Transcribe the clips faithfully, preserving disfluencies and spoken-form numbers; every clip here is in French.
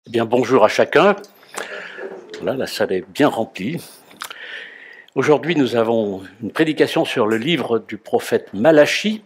Eh bien, bonjour à chacun. Voilà, la salle est bien remplie. Aujourd'hui, nous avons une prédication sur le livre du prophète Malachie.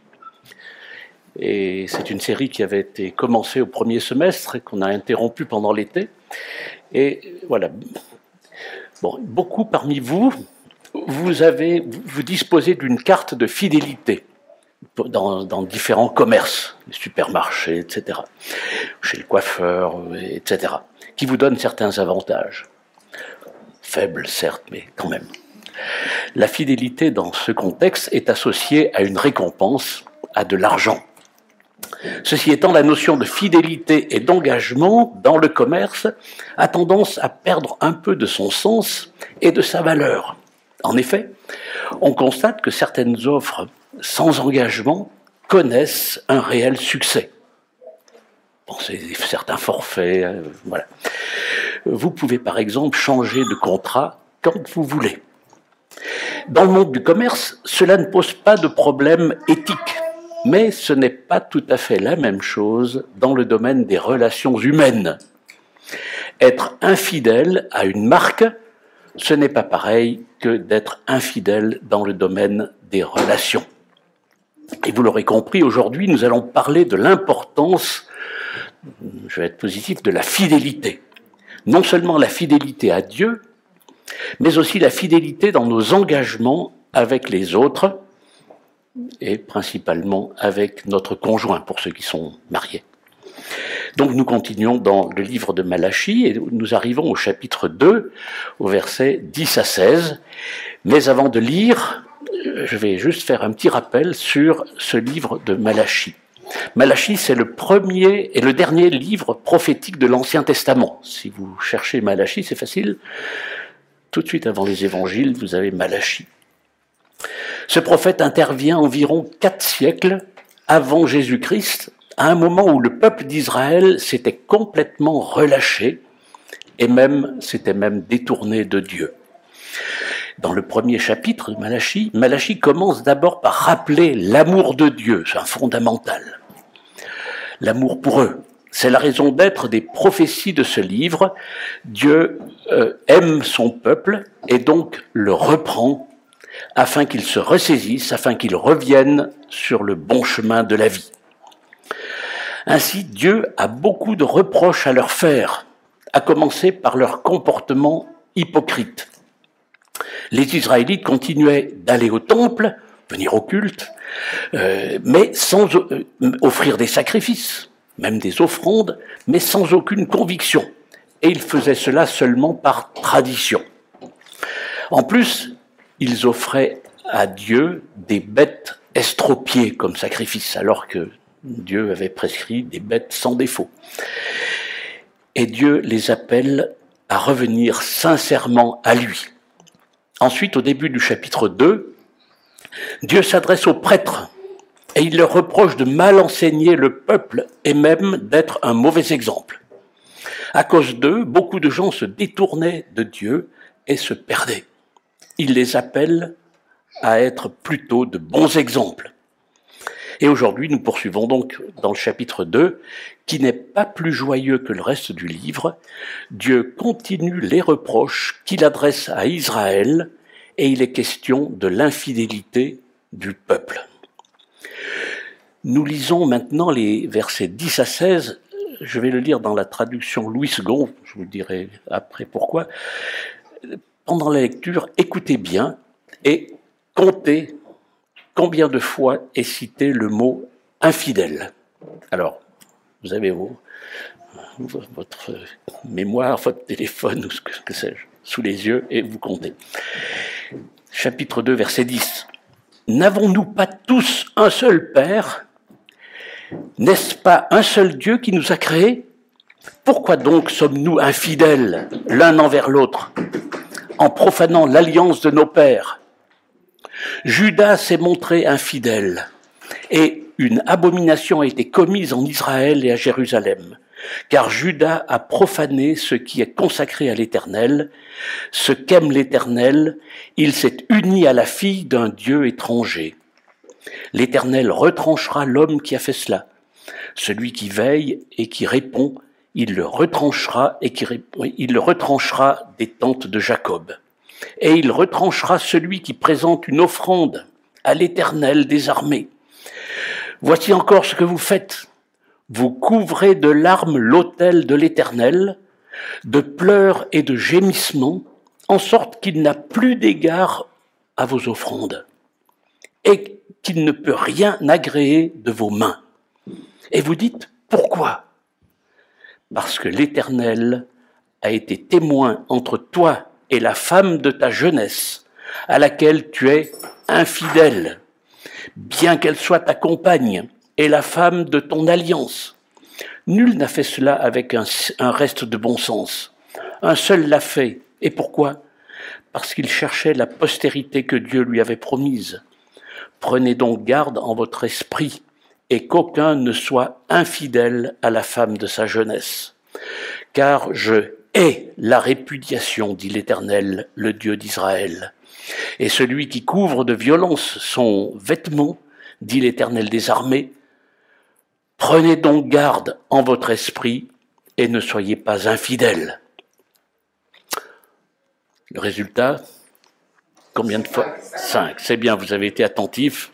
Et c'est une série qui avait été commencée au premier semestre et qu'on a interrompue pendant l'été. Et voilà. Bon, beaucoup parmi vous, vous, avez, vous disposez d'une carte de fidélité dans, dans différents commerces, les supermarchés, et cetera, chez le coiffeur, et cetera, qui vous donnent certains avantages. Faibles, certes, mais quand même. La fidélité, dans ce contexte, est associée à une récompense, à de l'argent. Ceci étant, la notion de fidélité et d'engagement dans le commerce a tendance à perdre un peu de son sens et de sa valeur. En effet, on constate que certaines offres sans engagement connaissent un réel succès. Pensez à certains forfaits, euh, voilà. Vous pouvez par exemple changer de contrat quand vous voulez. Dans le monde du commerce, cela ne pose pas de problème éthique, mais ce n'est pas tout à fait la même chose dans le domaine des relations humaines. Être infidèle à une marque, ce n'est pas pareil que d'être infidèle dans le domaine des relations. Et vous l'aurez compris, aujourd'hui, nous allons parler de l'importance, je vais être positif, de la fidélité. Non seulement la fidélité à Dieu, mais aussi la fidélité dans nos engagements avec les autres, et principalement avec notre conjoint, pour ceux qui sont mariés. Donc nous continuons dans le livre de Malachie, et nous arrivons au chapitre deux, au verset dix à seize. Mais avant de lire, je vais juste faire un petit rappel sur ce livre de Malachie. Malachie, c'est le premier et le dernier livre prophétique de l'Ancien Testament. Si vous cherchez Malachie, c'est facile. Tout de suite avant les évangiles, vous avez Malachie. Ce prophète intervient environ quatre siècles avant Jésus-Christ, à un moment où le peuple d'Israël s'était complètement relâché et même s'était même détourné de Dieu. Dans le premier chapitre de Malachie, Malachie commence d'abord par rappeler l'amour de Dieu, c'est un fondamental. L'amour pour eux, c'est la raison d'être des prophéties de ce livre. Dieu euh, aime son peuple et donc le reprend afin qu'il se ressaisisse, afin qu'il revienne sur le bon chemin de la vie. Ainsi, Dieu a beaucoup de reproches à leur faire, à commencer par leur comportement hypocrite. Les Israélites continuaient d'aller au temple, venir au culte, euh, mais sans euh, offrir des sacrifices, même des offrandes, mais sans aucune conviction. Et ils faisaient cela seulement par tradition. En plus, ils offraient à Dieu des bêtes estropiées comme sacrifice, alors que Dieu avait prescrit des bêtes sans défaut. Et Dieu les appelle à revenir sincèrement à lui. Ensuite, au début du chapitre deux, Dieu s'adresse aux prêtres et il leur reproche de mal enseigner le peuple et même d'être un mauvais exemple. À cause d'eux, beaucoup de gens se détournaient de Dieu et se perdaient. Il les appelle à être plutôt de bons exemples. Et aujourd'hui, nous poursuivons donc dans le chapitre deux, qui n'est pas plus joyeux que le reste du livre. Dieu continue les reproches qu'il adresse à Israël, et il est question de l'infidélité du peuple. Nous lisons maintenant les versets dix à seize. Je vais le lire dans la traduction Louis second, je vous dirai après pourquoi. Pendant la lecture, écoutez bien et comptez combien de fois est cité le mot infidèle. Alors, vous avez vos, votre mémoire, votre téléphone, ou ce que, que sais-je, sous les yeux, et vous comptez. Chapitre deux, verset dix. N'avons-nous pas tous un seul Père ? N'est-ce pas un seul Dieu qui nous a créés ? Pourquoi donc sommes-nous infidèles l'un envers l'autre, en profanant l'alliance de nos pères ? Judas s'est montré infidèle, et une abomination a été commise en Israël et à Jérusalem, car Judas a profané ce qui est consacré à l'Éternel, ce qu'aime l'Éternel, il s'est uni à la fille d'un Dieu étranger. L'Éternel retranchera l'homme qui a fait cela, celui qui veille et qui répond, il le retranchera et qui, il le retranchera des tentes de Jacob. Et il retranchera celui qui présente une offrande à l'Éternel des armées. Voici encore ce que vous faites. Vous couvrez de larmes l'autel de l'Éternel, de pleurs et de gémissements, en sorte qu'il n'a plus d'égard à vos offrandes, et qu'il ne peut rien agréer de vos mains. Et vous dites, pourquoi ? Parce que l'Éternel a été témoin entre toi et la femme de ta jeunesse, à laquelle tu es infidèle, bien qu'elle soit ta compagne et la femme de ton alliance. Nul n'a fait cela avec un, un reste de bon sens. Un seul l'a fait. Et pourquoi ? Parce qu'il cherchait la postérité que Dieu lui avait promise. Prenez donc garde en votre esprit, et qu'aucun ne soit infidèle à la femme de sa jeunesse. Car je hais la répudiation, dit l'Éternel, le Dieu d'Israël. Et celui qui couvre de violence son vêtement, dit l'Éternel des armées, prenez donc garde en votre esprit et ne soyez pas infidèles. Le résultat, combien de fois ? Cinq. C'est bien, vous avez été attentifs.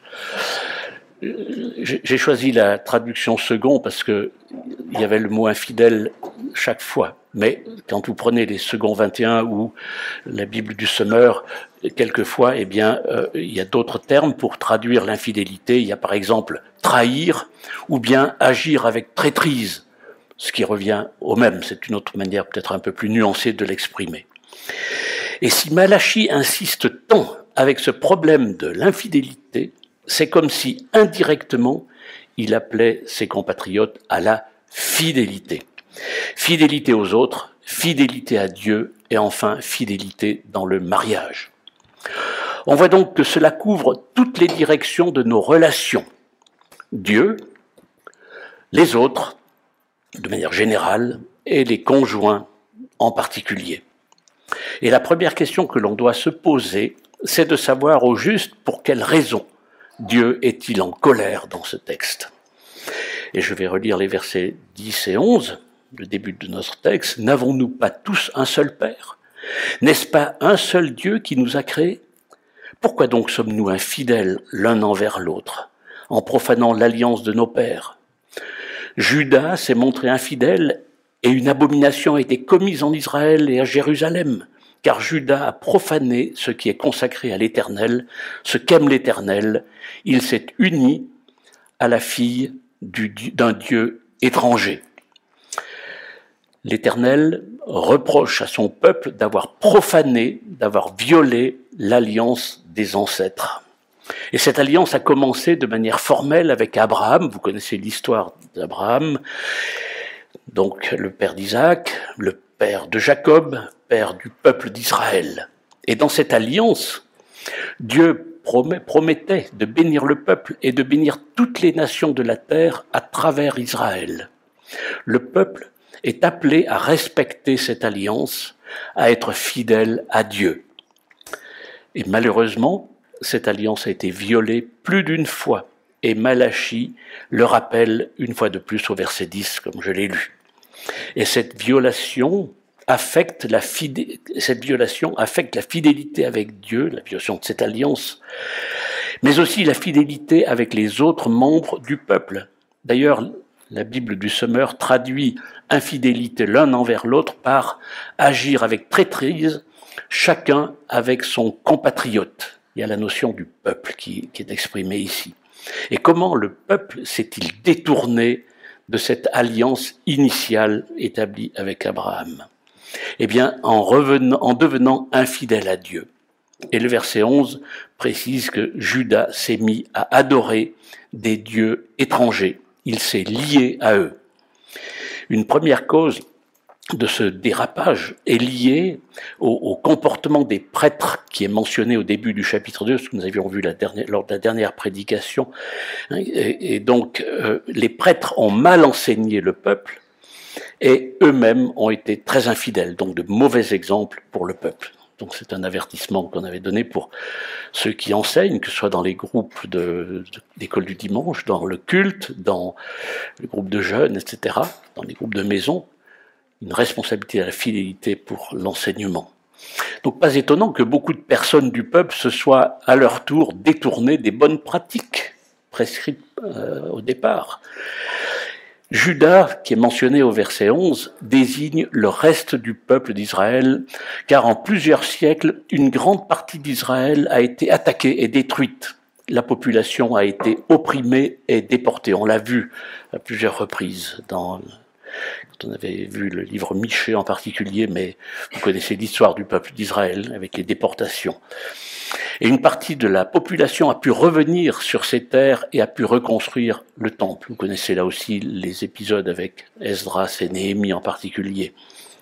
J'ai choisi la traduction second parce que il y avait le mot infidèle chaque fois. Mais quand vous prenez les seconds vingt et un ou la Bible du Semeur, quelquefois, eh bien, euh, il y a d'autres termes pour traduire l'infidélité. Il y a par exemple trahir ou bien agir avec traîtrise, ce qui revient au même. C'est une autre manière peut-être un peu plus nuancée de l'exprimer. Et si Malachie insiste tant avec ce problème de l'infidélité, c'est comme si indirectement il appelait ses compatriotes à la fidélité. Fidélité aux autres, fidélité à Dieu et enfin fidélité dans le mariage. On voit donc que cela couvre toutes les directions de nos relations. Dieu, les autres, de manière générale, et les conjoints en particulier. Et la première question que l'on doit se poser, c'est de savoir au juste pour quelle raison Dieu est-il en colère dans ce texte. Et je vais relire les versets dix et onze, le début de notre texte. N'avons-nous pas tous un seul Père ? N'est-ce pas un seul Dieu qui nous a créés ? Pourquoi donc sommes-nous infidèles l'un envers l'autre, en profanant l'alliance de nos pères ? Judas s'est montré infidèle et une abomination a été commise en Israël et à Jérusalem, car Judas a profané ce qui est consacré à l'Éternel, ce qu'aime l'Éternel. Il s'est uni à la fille du, d'un Dieu étranger. L'Éternel reproche à son peuple d'avoir profané, d'avoir violé l'alliance des ancêtres. Et cette alliance a commencé de manière formelle avec Abraham. Vous connaissez l'histoire d'Abraham, donc le père d'Isaac, le père de Jacob, père du peuple d'Israël. Et dans cette alliance, Dieu promet, promettait de bénir le peuple et de bénir toutes les nations de la terre à travers Israël. Le peuple est appelé à respecter cette alliance, à être fidèle à Dieu. Et malheureusement, cette alliance a été violée plus d'une fois. Et Malachie le rappelle une fois de plus au verset dix, comme je l'ai lu. Et cette violation affecte la, fidé... cette violation affecte la fidélité avec Dieu, la violation de cette alliance, mais aussi la fidélité avec les autres membres du peuple. D'ailleurs, la Bible du Semeur traduit infidélité l'un envers l'autre par agir avec traîtrise, chacun avec son compatriote. Il y a la notion du peuple qui, qui est exprimée ici. Et comment le peuple s'est-il détourné de cette alliance initiale établie avec Abraham ? Eh bien, en, revenant, en devenant infidèle à Dieu. Et le verset onze précise que Judas s'est mis à adorer des dieux étrangers. Il s'est lié à eux. Une première cause de ce dérapage est liée au, au comportement des prêtres qui est mentionné au début du chapitre deux, ce que nous avions vu la dernière, lors de la dernière prédication. Et, et donc, euh, les prêtres ont mal enseigné le peuple et eux-mêmes ont été très infidèles, donc de mauvais exemples pour le peuple. Donc c'est un avertissement qu'on avait donné pour ceux qui enseignent, que ce soit dans les groupes de, de, d'école du dimanche, dans le culte, dans le groupe de jeunes, et cetera, dans les groupes de maison. une responsabilité à la fidélité pour l'enseignement. Donc pas étonnant que beaucoup de personnes du peuple se soient à leur tour détournées des bonnes pratiques prescrites euh, au départ. Judas, qui est mentionné au verset onze, désigne le reste du peuple d'Israël, car en plusieurs siècles, une grande partie d'Israël a été attaquée et détruite. La population a été opprimée et déportée. On l'a vu à plusieurs reprises dans, quand on avait vu le livre Michée en particulier, mais vous connaissez l'histoire du peuple d'Israël avec les déportations. Et une partie de la population a pu revenir sur ces terres et a pu reconstruire le temple. Vous connaissez là aussi les épisodes avec Esdras et Néhémie en particulier.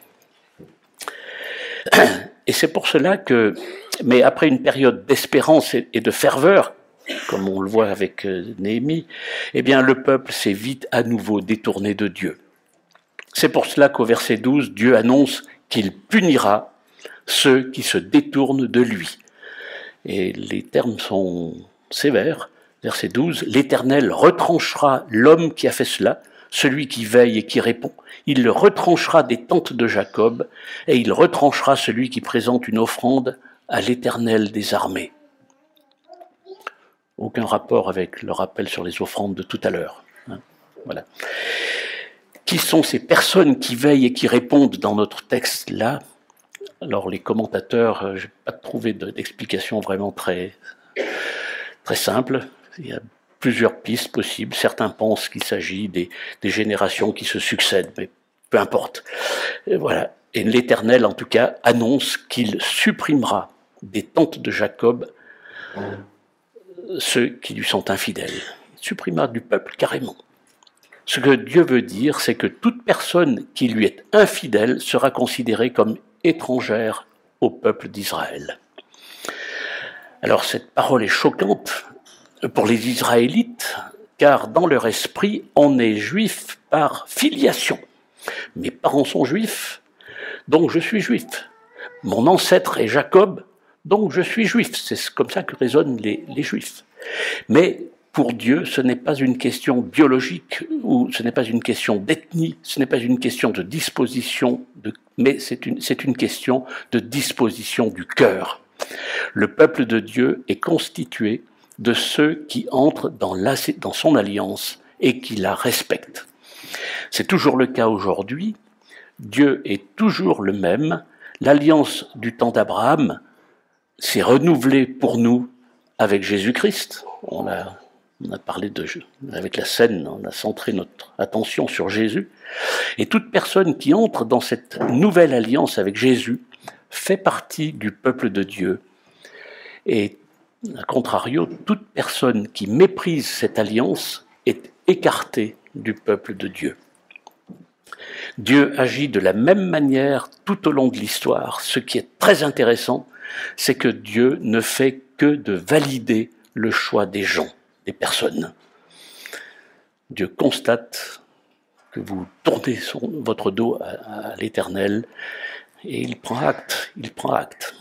Et c'est pour cela que, mais après une période d'espérance et de ferveur, comme on le voit avec Néhémie, eh bien le peuple s'est vite à nouveau détourné de Dieu. C'est pour cela qu'au verset douze, Dieu annonce qu'il punira ceux qui se détournent de lui. Et les termes sont sévères. Verset douze, l'Éternel retranchera l'homme qui a fait cela, celui qui veille et qui répond. Il le retranchera des tentes de Jacob, et il retranchera celui qui présente une offrande à l'Éternel des armées. Aucun rapport avec le rappel sur les offrandes de tout à l'heure. Hein, voilà. Qui sont ces personnes qui veillent et qui répondent dans notre texte là? Alors les commentateurs, je n'ai pas trouvé d'explication vraiment très, très simple. Il y a plusieurs pistes possibles. Certains pensent qu'il s'agit des, des générations qui se succèdent, mais peu importe. Et voilà. Et l'Éternel, en tout cas, annonce qu'il supprimera des tentes de Jacob ceux qui lui sont infidèles. Il supprimera du peuple carrément. Ce que Dieu veut dire, c'est que toute personne qui lui est infidèle sera considérée comme étrangère au peuple d'Israël. Alors cette parole est choquante pour les Israélites, car dans leur esprit, on est juif par filiation. Mes parents sont juifs, donc je suis juif. Mon ancêtre est Jacob, donc je suis juif. C'est comme ça que raisonnent les, les juifs. Mais pour Dieu, ce n'est pas une question biologique, ou ce n'est pas une question d'ethnie, ce n'est pas une question de disposition, de, mais c'est une, c'est une question de disposition du cœur. Le peuple de Dieu est constitué de ceux qui entrent dans, la, dans son alliance et qui la respectent. C'est toujours le cas aujourd'hui. Dieu est toujours le même. L'alliance du temps d'Abraham s'est renouvelée pour nous avec Jésus-Christ. On a On a parlé de, avec la scène, on a centré notre attention sur Jésus. Et toute personne qui entre dans cette nouvelle alliance avec Jésus fait partie du peuple de Dieu. Et, à contrario, toute personne qui méprise cette alliance est écartée du peuple de Dieu. Dieu agit de la même manière tout au long de l'histoire. Ce qui est très intéressant, c'est que Dieu ne fait que de valider le choix des gens. Des personnes. Dieu constate que vous tournez son, votre dos à, à l'Éternel et il prend acte, il prend acte.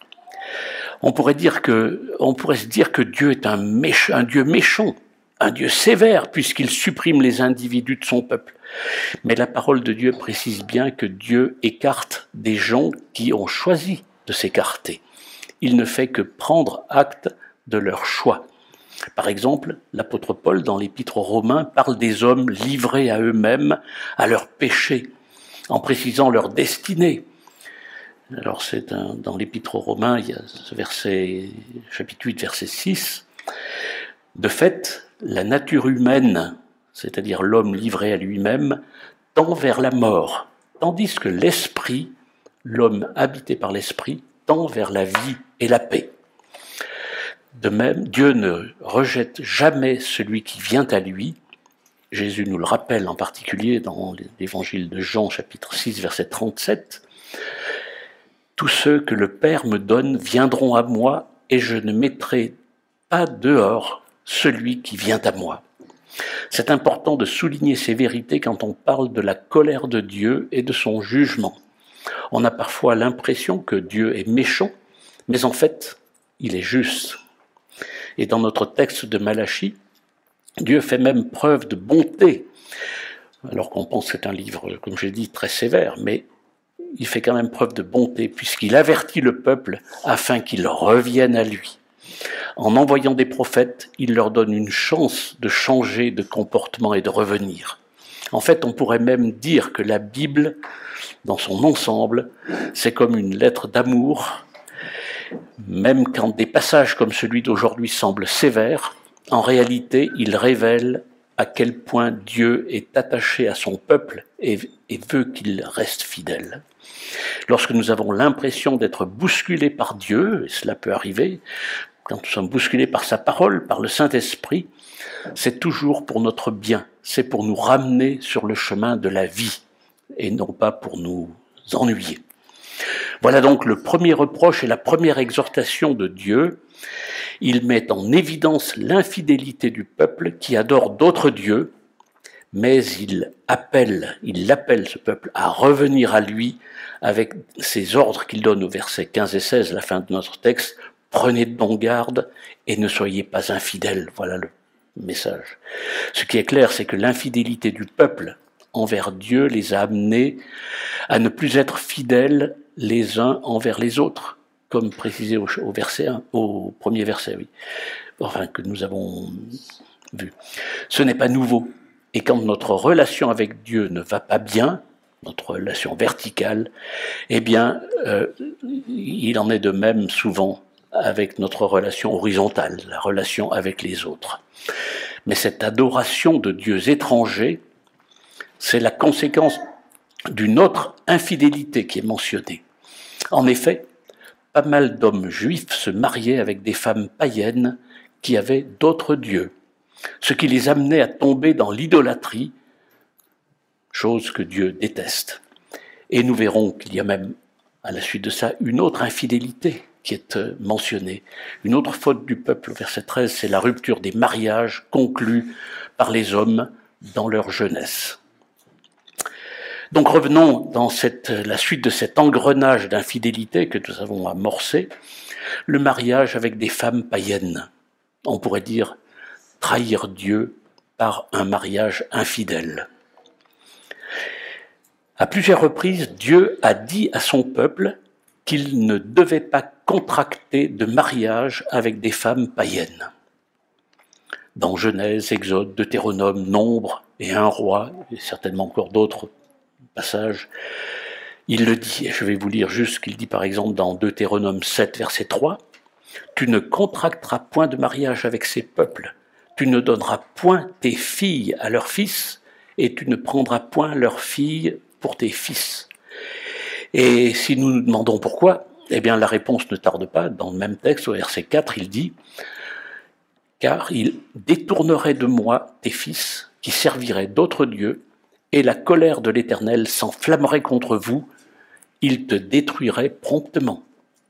On pourrait dire que, on pourrait se dire que Dieu est un, méch- un Dieu méchant, un Dieu sévère puisqu'il supprime les individus de son peuple. Mais la parole de Dieu précise bien que Dieu écarte des gens qui ont choisi de s'écarter. Il ne fait que prendre acte de leur choix. Par exemple, l'apôtre Paul, dans l'épître aux Romains, parle des hommes livrés à eux-mêmes, à leurs péchés, en précisant leur destinée. Alors, c'est un, dans l'épître aux Romains, il y a ce verset, chapitre huit, verset six. De fait, la nature humaine, c'est-à-dire l'homme livré à lui-même, tend vers la mort, tandis que l'esprit, l'homme habité par l'esprit, tend vers la vie et la paix. De même, Dieu ne rejette jamais celui qui vient à lui. Jésus nous le rappelle en particulier dans l'évangile de Jean, chapitre six, verset trente-sept. « Tous ceux que le Père me donne viendront à moi, et je ne mettrai pas dehors celui qui vient à moi. » C'est important de souligner ces vérités quand on parle de la colère de Dieu et de son jugement. On a parfois l'impression que Dieu est méchant, mais en fait, il est juste. Et dans notre texte de Malachie, Dieu fait même preuve de bonté. alors qu'on pense que c'est un livre, comme j'ai dit, très sévère, mais il fait quand même preuve de bonté, puisqu'il avertit le peuple afin qu'il revienne à lui. En envoyant des prophètes, il leur donne une chance de changer de comportement et de revenir. En fait, on pourrait même dire que la Bible, dans son ensemble, c'est comme une lettre d'amour. Même quand des passages comme celui d'aujourd'hui semblent sévères, en réalité, ils révèlent à quel point Dieu est attaché à son peuple et, et veut qu'il reste fidèle. Lorsque nous avons l'impression d'être bousculés par Dieu, et cela peut arriver, quand nous sommes bousculés par sa parole, par le Saint-Esprit, c'est toujours pour notre bien, c'est pour nous ramener sur le chemin de la vie, et non pas pour nous ennuyer. Voilà donc le premier reproche et la première exhortation de Dieu. Il met en évidence l'infidélité du peuple qui adore d'autres dieux, mais il appelle, il appelle ce peuple à revenir à lui avec ses ordres qu'il donne au verset quinze et seize, la fin de notre texte. Prenez donc garde et ne soyez pas infidèles. Voilà le message. Ce qui est clair, c'est que l'infidélité du peuple envers Dieu les a amenés à ne plus être fidèles les uns envers les autres, comme précisé au, au verset un, au premier verset, oui, enfin que nous avons vu. Ce n'est pas nouveau. Et quand notre relation avec Dieu ne va pas bien, notre relation verticale, eh bien, euh, il en est de même souvent avec notre relation horizontale, la relation avec les autres. Mais cette adoration de dieux étrangers, c'est la conséquence d'une autre infidélité qui est mentionnée. En effet, pas mal d'hommes juifs se mariaient avec des femmes païennes qui avaient d'autres dieux, ce qui les amenait à tomber dans l'idolâtrie, chose que Dieu déteste. Et nous verrons qu'il y a même, à la suite de ça, une autre infidélité qui est mentionnée. Une autre faute du peuple, au verset treize, c'est la rupture des mariages conclus par les hommes dans leur jeunesse. Donc revenons dans cette, la suite de cet engrenage d'infidélité que nous avons amorcé, le mariage avec des femmes païennes. On pourrait dire trahir Dieu par un mariage infidèle. À plusieurs reprises, Dieu a dit à son peuple qu'il ne devait pas contracter de mariage avec des femmes païennes. Dans Genèse, Exode, Deutéronome, Nombre et Un roi, et certainement encore d'autres passages, il le dit, et je vais vous lire juste ce qu'il dit par exemple dans Deutéronome sept, verset trois, « Tu ne contracteras point de mariage avec ces peuples, tu ne donneras point tes filles à leurs fils, et tu ne prendras point leurs filles pour tes fils. » Et si nous nous demandons pourquoi, eh bien la réponse ne tarde pas. Dans le même texte, au verset quatre, il dit « Car il détournerait de moi tes fils, qui serviraient d'autres dieux, et la colère de l'Éternel s'enflammerait contre vous, il te détruirait promptement. »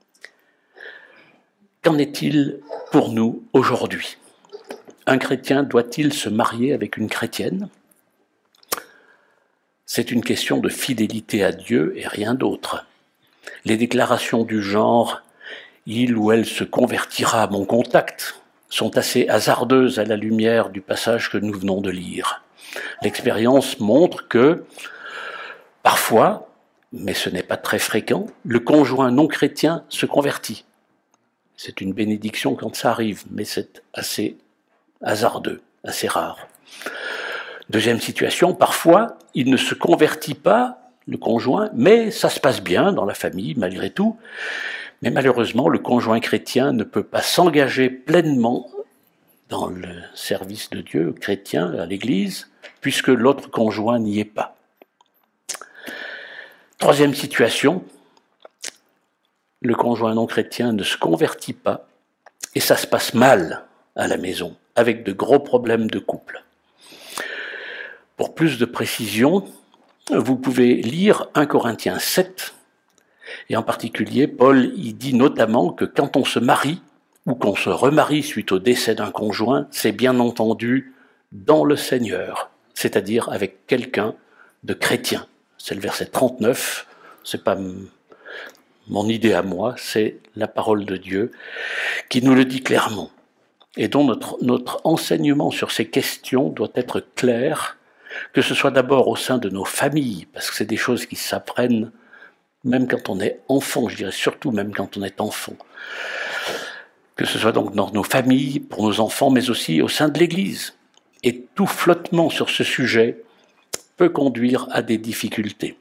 Qu'en est-il pour nous aujourd'hui ? Un chrétien doit-il se marier avec une chrétienne ? C'est une question de fidélité à Dieu et rien d'autre. Les déclarations du genre « il ou elle se convertira à mon contact » sont assez hasardeuses à la lumière du passage que nous venons de lire. L'expérience montre que, parfois, mais ce n'est pas très fréquent, le conjoint non chrétien se convertit. C'est une bénédiction quand ça arrive, mais c'est assez hasardeux, assez rare. Deuxième situation, parfois, il ne se convertit pas, le conjoint, mais ça se passe bien dans la famille, malgré tout. Mais malheureusement, le conjoint chrétien ne peut pas s'engager pleinement dans le service de Dieu chrétien, à l'Église, puisque l'autre conjoint n'y est pas. Troisième situation, le conjoint non chrétien ne se convertit pas, et ça se passe mal à la maison, avec de gros problèmes de couple. Pour plus de précision, vous pouvez lire un Corinthiens sept, et en particulier, Paul y dit notamment que quand on se marie, ou qu'on se remarie suite au décès d'un conjoint, c'est bien entendu dans le Seigneur, c'est-à-dire avec quelqu'un de chrétien. C'est le verset trente-neuf, c'est pas mon idée à moi, c'est la parole de Dieu qui nous le dit clairement. Et dont notre, notre enseignement sur ces questions doit être clair, que ce soit d'abord au sein de nos familles, parce que c'est des choses qui s'apprennent même quand on est enfant, je dirais surtout même quand on est enfant, que ce soit donc dans nos familles, pour nos enfants, mais aussi au sein de l'Église. Et tout flottement sur ce sujet peut conduire à des difficultés.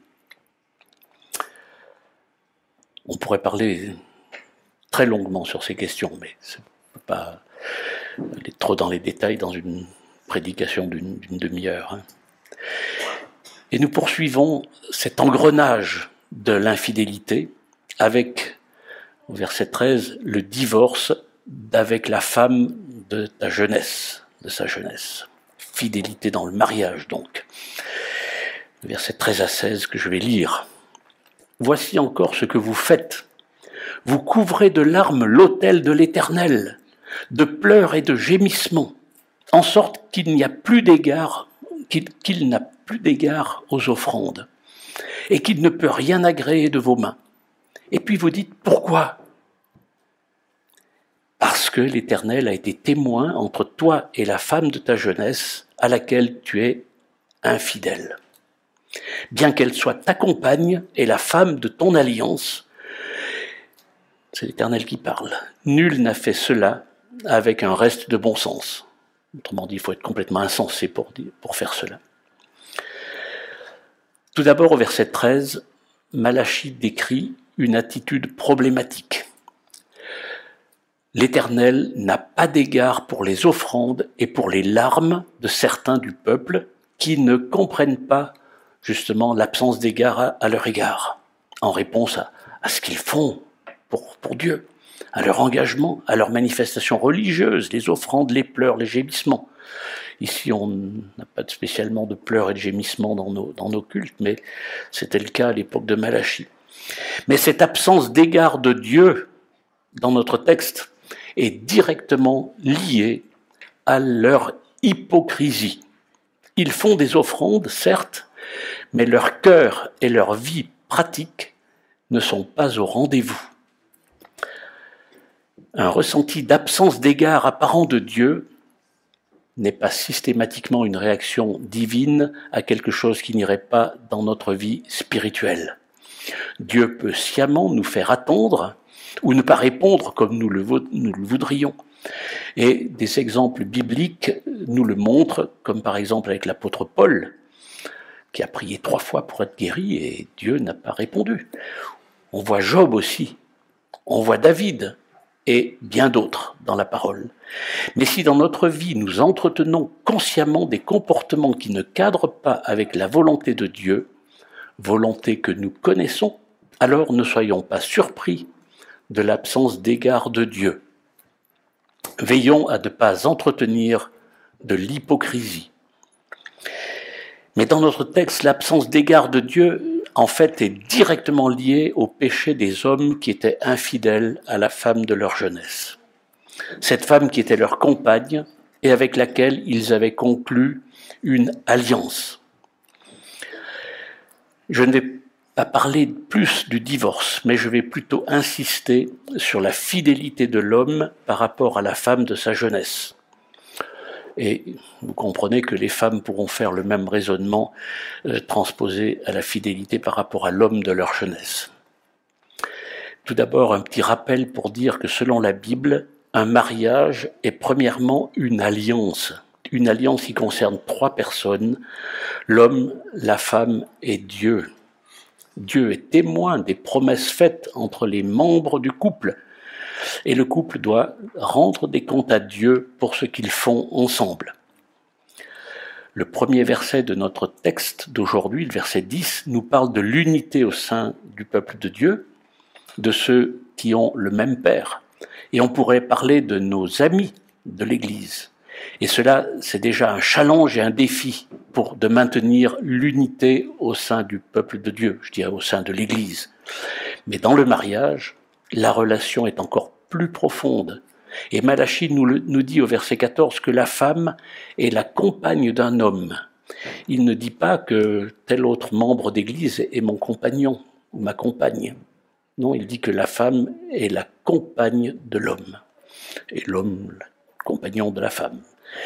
On pourrait parler très longuement sur ces questions, mais je ne peux pas aller trop dans les détails dans une prédication d'une, d'une demi-heure. Hein. Et nous poursuivons cet engrenage de l'infidélité avec, au verset treize, le divorce avec la femme de ta jeunesse, de sa jeunesse. Fidélité dans le mariage, donc. Versets treize à seize que je vais lire. Voici encore ce que vous faites. Vous couvrez de larmes l'autel de l'Éternel, de pleurs et de gémissements, en sorte qu'il n'y a plus d'égard, qu'il, qu'il n'a plus d'égard aux offrandes, et qu'il ne peut rien agréer de vos mains. Et puis vous dites, pourquoi ? Parce que l'Éternel a été témoin entre toi et la femme de ta jeunesse, à laquelle tu es infidèle. Bien qu'elle soit ta compagne et la femme de ton alliance, c'est l'Éternel qui parle. Nul n'a fait cela avec un reste de bon sens. Autrement dit, il faut être complètement insensé pour, pour faire cela. Tout d'abord, au verset treize, Malachie décrit une attitude problématique. L'Éternel n'a pas d'égard pour les offrandes et pour les larmes de certains du peuple qui ne comprennent pas justement l'absence d'égard à, à leur égard, en réponse à, à ce qu'ils font pour, pour Dieu, à leur engagement, à leurs manifestations religieuses, les offrandes, les pleurs, les gémissements. Ici, on n'a pas spécialement de pleurs et de gémissements dans nos, dans nos cultes, mais c'était le cas à l'époque de Malachie. Mais cette absence d'égard de Dieu dans notre texte est directement liée à leur hypocrisie. Ils font des offrandes, certes, mais leur cœur et leur vie pratique ne sont pas au rendez-vous. Un ressenti d'absence d'égard apparent de Dieu n'est pas systématiquement une réaction divine à quelque chose qui n'irait pas dans notre vie spirituelle. Dieu peut sciemment nous faire attendre ou ne pas répondre comme nous le, nous le voudrions. Et des exemples bibliques nous le montrent, comme par exemple avec l'apôtre Paul, qui a prié trois fois pour être guéri et Dieu n'a pas répondu. On voit Job aussi, on voit David et bien d'autres dans la parole. Mais si dans notre vie nous entretenons consciemment des comportements qui ne cadrent pas avec la volonté de Dieu, volonté que nous connaissons, alors ne soyons pas surpris de l'absence d'égard de Dieu. Veillons à ne pas entretenir de l'hypocrisie. Mais dans notre texte, l'absence d'égard de Dieu, en fait, est directement liée au péché des hommes qui étaient infidèles à la femme de leur jeunesse. Cette femme qui était leur compagne et avec laquelle ils avaient conclu une alliance. Je ne vais pas parler plus du divorce, mais je vais plutôt insister sur la fidélité de l'homme par rapport à la femme de sa jeunesse. Et vous comprenez que les femmes pourront faire le même raisonnement euh, transposé à la fidélité par rapport à l'homme de leur jeunesse. Tout d'abord, un petit rappel pour dire que selon la Bible, un mariage est premièrement une alliance. Une alliance qui concerne trois personnes, l'homme, la femme et Dieu. Dieu est témoin des promesses faites entre les membres du couple. Et le couple doit rendre des comptes à Dieu pour ce qu'ils font ensemble. Le premier verset de notre texte d'aujourd'hui, le verset dix, nous parle de l'unité au sein du peuple de Dieu, de ceux qui ont le même Père. Et on pourrait parler de nos amis de l'Église. Et cela, c'est déjà un challenge et un défi pour de maintenir l'unité au sein du peuple de Dieu, je dirais au sein de l'Église. Mais dans le mariage, la relation est encore plus profonde. Et Malachie nous, le, nous dit au verset quatorze que la femme est la compagne d'un homme. Il ne dit pas que tel autre membre d'église est mon compagnon ou ma compagne. Non, il dit que la femme est la compagne de l'homme. Et l'homme, le compagnon de la femme.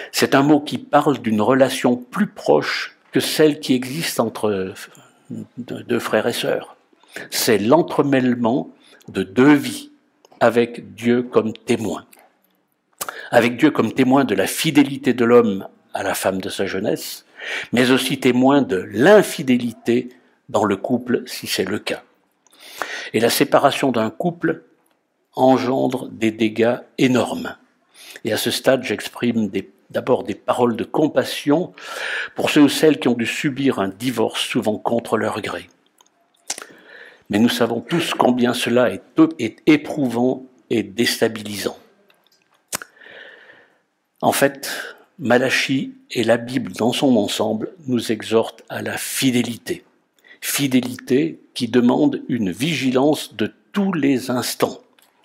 C'est un mot qui parle d'une relation plus proche que celle qui existe entre deux frères et sœurs. C'est l'entremêlement de deux vies, avec Dieu comme témoin. Avec Dieu comme témoin de la fidélité de l'homme à la femme de sa jeunesse, mais aussi témoin de l'infidélité dans le couple, si c'est le cas. Et la séparation d'un couple engendre des dégâts énormes. Et à ce stade, j'exprime des, d'abord des paroles de compassion pour ceux ou celles qui ont dû subir un divorce, souvent contre leur gré. Mais nous savons tous combien cela est, est éprouvant et déstabilisant. En fait, Malachie et la Bible dans son ensemble nous exhortent à la fidélité. Fidélité qui demande une vigilance de tous les instants.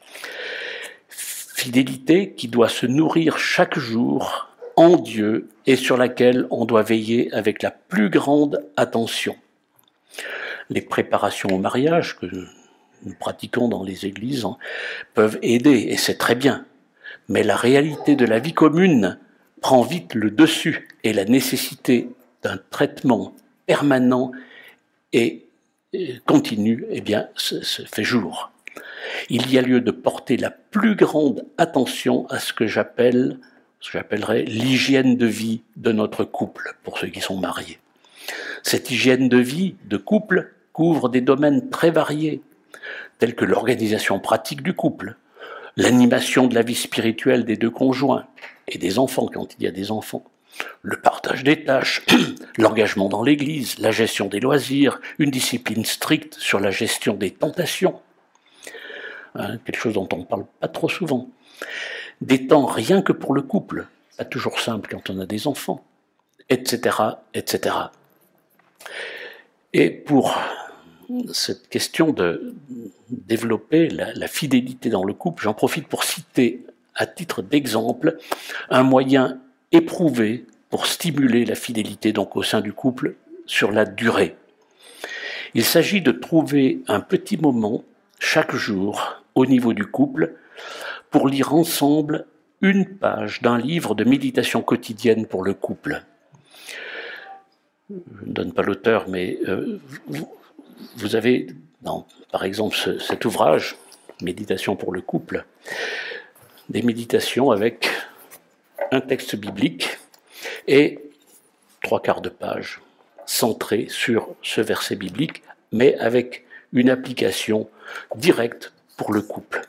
Fidélité qui doit se nourrir chaque jour en Dieu et sur laquelle on doit veiller avec la plus grande attention. Les préparations au mariage que nous pratiquons dans les églises hein, peuvent aider, et c'est très bien. Mais la réalité de la vie commune prend vite le dessus, et la nécessité d'un traitement permanent et continu, eh bien, se, se fait jour. Il y a lieu de porter la plus grande attention à ce que j'appelle, ce que j'appellerais l'hygiène de vie de notre couple, pour ceux qui sont mariés. Cette hygiène de vie de couple couvre des domaines très variés, tels que l'organisation pratique du couple, l'animation de la vie spirituelle des deux conjoints et des enfants quand il y a des enfants, le partage des tâches, l'engagement dans l'Église, la gestion des loisirs, une discipline stricte sur la gestion des tentations, hein, quelque chose dont on ne parle pas trop souvent, des temps rien que pour le couple, pas toujours simple quand on a des enfants, et cetera, et cetera. Et pour cette question de développer la, la fidélité dans le couple, j'en profite pour citer à titre d'exemple un moyen éprouvé pour stimuler la fidélité donc au sein du couple sur la durée. Il s'agit de trouver un petit moment chaque jour au niveau du couple pour lire ensemble une page d'un livre de méditation quotidienne pour le couple. Je ne donne pas l'auteur, mais euh, vous, vous avez, dans, par exemple, ce, cet ouvrage, Méditation pour le couple, des méditations avec un texte biblique et trois quarts de page centrés sur ce verset biblique, mais avec une application directe pour le couple.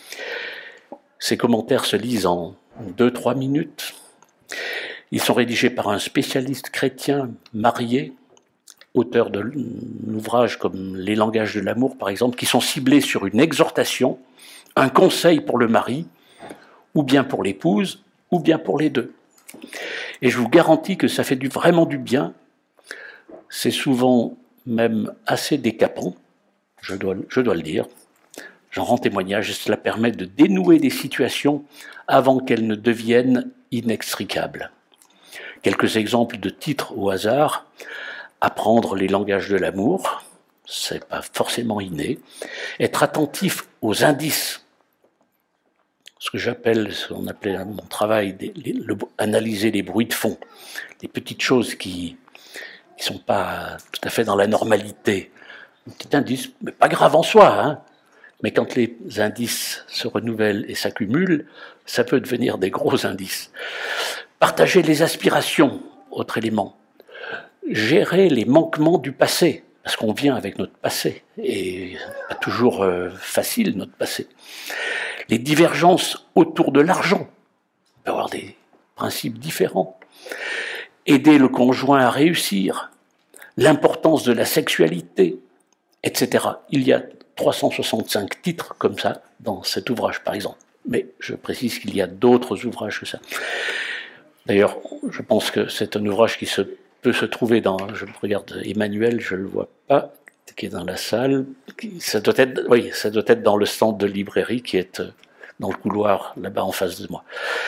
Ces commentaires se lisent en deux trois minutes. Ils sont rédigés par un spécialiste chrétien marié, auteur de l'ouvrage comme Les langages de l'amour, par exemple, qui sont ciblés sur une exhortation, un conseil pour le mari, ou bien pour l'épouse, ou bien pour les deux. Et je vous garantis que ça fait du, vraiment du bien. C'est souvent même assez décapant, je dois, je dois le dire. J'en rends témoignage, et cela permet de dénouer des situations avant qu'elles ne deviennent inextricables. Quelques exemples de titres au hasard. Apprendre les langages de l'amour, c'est pas forcément inné. Être attentif aux indices, ce que j'appelle, ce qu'on appelait mon travail, des, les, le, analyser les bruits de fond, les petites choses qui ne sont pas tout à fait dans la normalité. Un petit indice, mais pas grave en soi, hein. Mais quand les indices se renouvellent et s'accumulent, ça peut devenir des gros indices. Partager les aspirations, autre élément. Gérer les manquements du passé, parce qu'on vient avec notre passé, et pas toujours euh, facile notre passé. Les divergences autour de l'argent, on peut avoir des principes différents. Aider le conjoint à réussir, l'importance de la sexualité, et cetera. Il y a trois cent soixante-cinq titres comme ça dans cet ouvrage, par exemple. Mais je précise qu'il y a d'autres ouvrages que ça. D'ailleurs, je pense que c'est un ouvrage qui se, peut se trouver dans... Je regarde Emmanuel, je ne le vois pas, qui est dans la salle. Ça doit être, oui, ça doit être dans le stand de librairie qui est dans le couloir, là-bas en face de moi.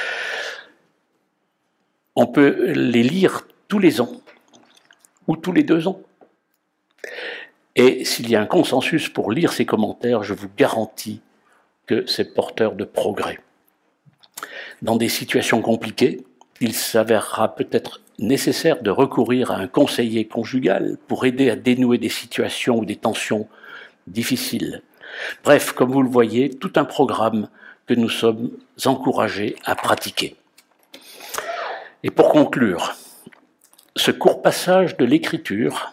On peut les lire tous les ans, ou tous les deux ans. Et s'il y a un consensus pour lire ces commentaires, je vous garantis que c'est porteur de progrès. Dans des situations compliquées, il s'avérera peut-être nécessaire de recourir à un conseiller conjugal pour aider à dénouer des situations ou des tensions difficiles. Bref, comme vous le voyez, tout un programme que nous sommes encouragés à pratiquer. Et pour conclure, ce court passage de l'Écriture,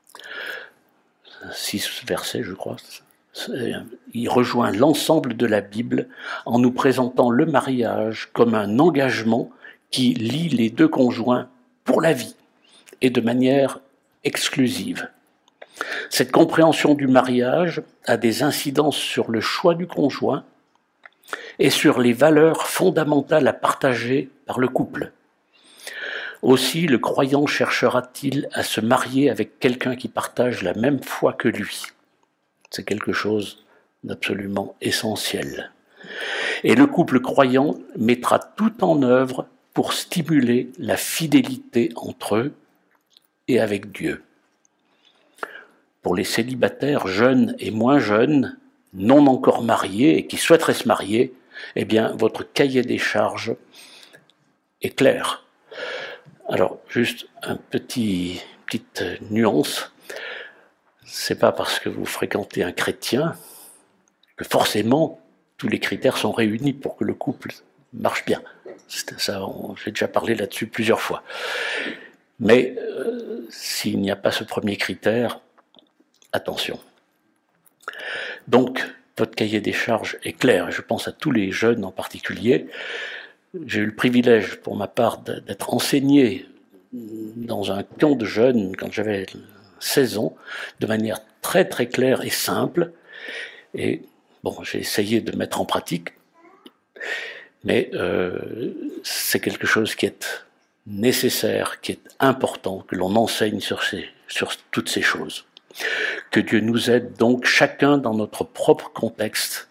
six versets je crois, il rejoint l'ensemble de la Bible en nous présentant le mariage comme un engagement qui lie les deux conjoints pour la vie et de manière exclusive. Cette compréhension du mariage a des incidences sur le choix du conjoint et sur les valeurs fondamentales à partager par le couple. Aussi, le croyant cherchera-t-il à se marier avec quelqu'un qui partage la même foi que lui. C'est quelque chose d'absolument essentiel. Et le couple croyant mettra tout en œuvre pour stimuler la fidélité entre eux et avec Dieu. Pour les célibataires jeunes et moins jeunes, non encore mariés et qui souhaiteraient se marier, eh bien, votre cahier des charges est clair. Alors, juste une petit, petite nuance. C'est pas parce que vous fréquentez un chrétien que forcément tous les critères sont réunis pour que le couple marche bien. Ça, on, j'ai déjà parlé là-dessus plusieurs fois. Mais euh, s'il n'y a pas ce premier critère, attention. Donc, votre cahier des charges est clair, et je pense à tous les jeunes en particulier. J'ai eu le privilège, pour ma part, d'être enseigné dans un camp de jeunes quand j'avais seize ans, de manière très très claire et simple. Et bon, j'ai essayé de mettre en pratique, mais euh, c'est quelque chose qui est nécessaire, qui est important, que l'on enseigne sur, ces, sur toutes ces choses. Que Dieu nous aide donc chacun dans notre propre contexte,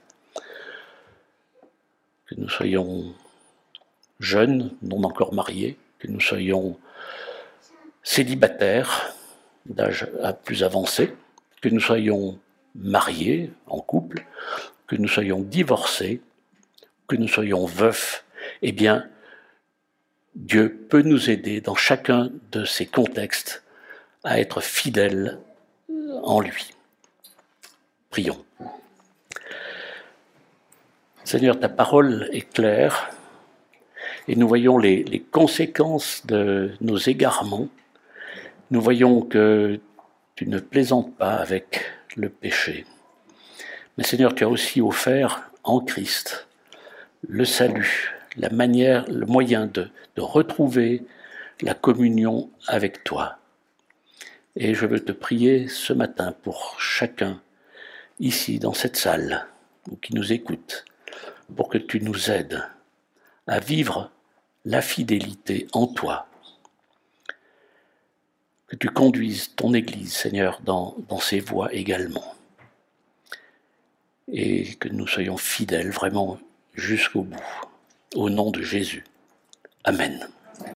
que nous soyons jeunes, non encore mariés, que nous soyons célibataires d'âge plus avancé, que nous soyons mariés en couple, que nous soyons divorcés, que nous soyons veufs, eh bien, Dieu peut nous aider dans chacun de ces contextes à être fidèles en lui. Prions. Seigneur, ta parole est claire et nous voyons les, les conséquences de nos égarements. Nous voyons que tu ne plaisantes pas avec le péché. Mais Seigneur, tu as aussi offert en Christ le salut, la manière, le moyen de, de retrouver la communion avec toi. Et je veux te prier ce matin pour chacun ici dans cette salle ou qui nous écoute, pour que tu nous aides à vivre la fidélité en toi. Que tu conduises ton Église, Seigneur, dans, dans ses voies également. Et que nous soyons fidèles vraiment jusqu'au bout. Au nom de Jésus. Amen.